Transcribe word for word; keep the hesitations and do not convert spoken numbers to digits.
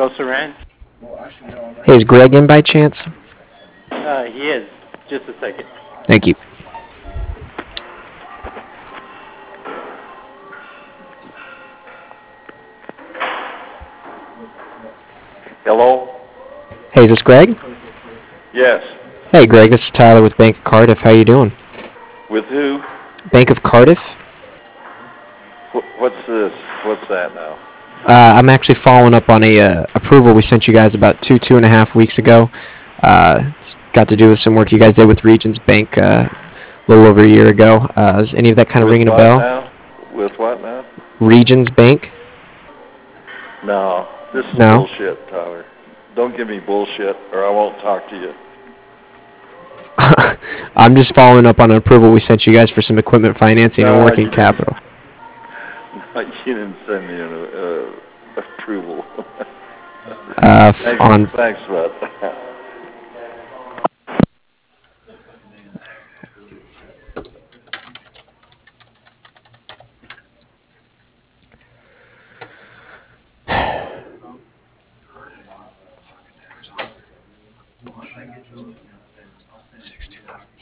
Hello, Saran. Hey, is Greg in by chance? Uh, he is. Just a second. Thank you. Hello? Hey, is this Greg? Yes. Hey, Greg, this is Tyler with Bank of Cardiff. How you doing? With who? Bank of Cardiff? Wh- What's this? What's that now? Uh, I'm actually following up on a uh, approval we sent you guys about two, two and a half weeks ago. Uh, it's got to do with some work you guys did with Regions Bank uh, a little over a year ago. Uh, is any of that kind of With ringing a what bell? now? With what now? Regions Bank? No, this is No? bullshit, Tyler. Don't give me bullshit or I won't talk to you. I'm just following up on an approval we sent you guys for some equipment financing and No, working you didn't. capital. No, you didn't send me an uh, approval. Uh, f- thanks, on thanks, bud.